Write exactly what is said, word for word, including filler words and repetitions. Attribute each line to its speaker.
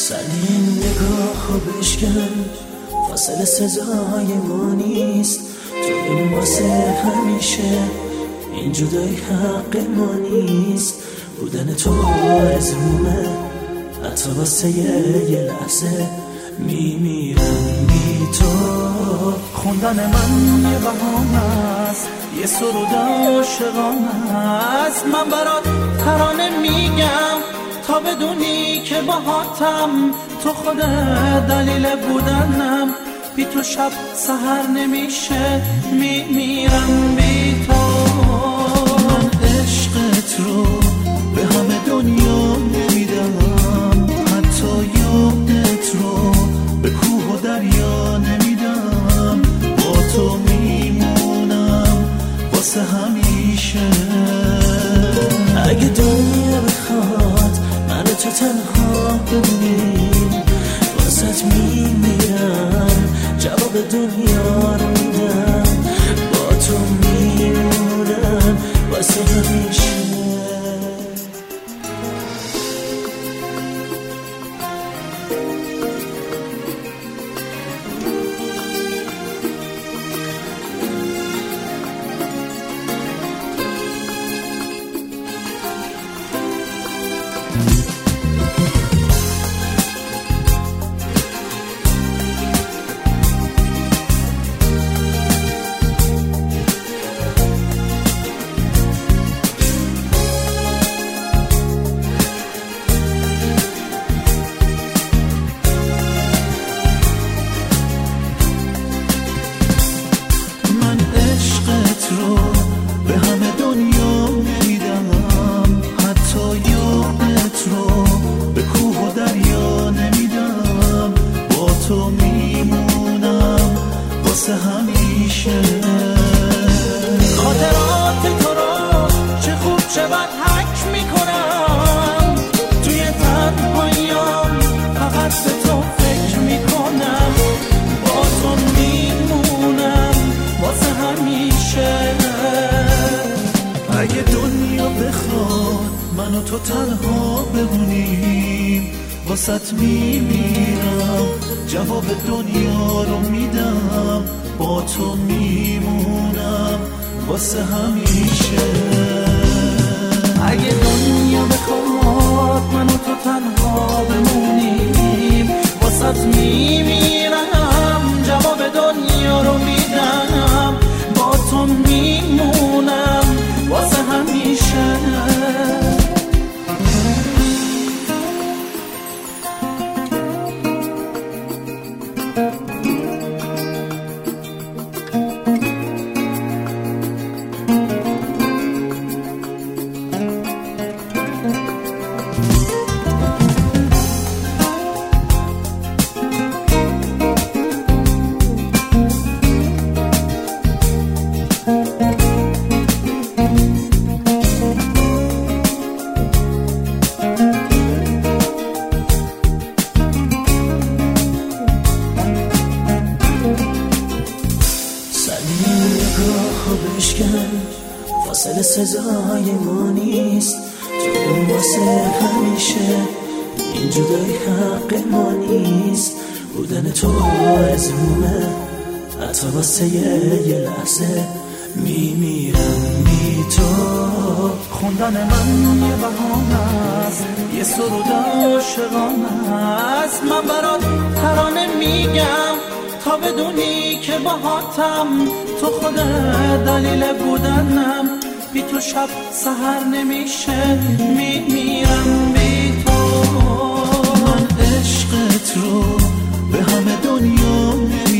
Speaker 1: سلیم نگاه و بشکن، فاصله سزای ما نیست. تو واسه همیشه، این جدایی حق ما نیست. بودن تو آرزومه، حتی واسه یه لحظه میمیرم بی تو.
Speaker 2: خوندن من یه بهانه است، یه سرود عاشقانه است. من برات ترانه میگم تا بدونی که باهاتم. تو خود دلیل بودنم، بی تو شب سحر نمیشه، میمیرم بی تو.
Speaker 1: من عشقت رو به همه دنیا نمیدم، حتی یادت رو به کوه و دریا نمیدم. با تو میمونم واسه همیشه. اگه دنیا بخواد من تو تنها بمونیم، واسه میمیرم، جواب دنیا رو میدم. با تو میمونم واسه همیشه. به همه دنیا نمیدم، حتی یادت رو به کوه و دریا نمیدم. با تو میمونم واسه همیشه.
Speaker 2: خاطرات تو رو چه خوب شود حک میکنم، توی تنهاییام فقط به تو فکر میکنم. با تو میمونم واسه همیشه.
Speaker 1: اگه دنیا بخواد من و تو تنها بمونیم، واسط میمیرم، جواب دنیا رو میدم. با تو میمونم واسه همیشه.
Speaker 2: اگه دنیا بخواد من و تو تنها بمونیم، واسط میمیرم، جواب دنیا رو میدم. با تو میمونم واسه همیشه.
Speaker 1: فاصله سزای ما نیست. تو واسه همیشه، این جدایی حق ما نیست. بودن تو آرزومه، حتی واسه یه لحظه میمیرم بی تو.
Speaker 2: خوندن من یه بهانه است، یه سرود عاشقانه است. من برات ترانه میگم تا بدونی که باهاتم. تو خود دلیل بودنم، بی تو شب سحر نمیشه، میمیرم بی تو.
Speaker 1: من عشقت رو به همه دنیا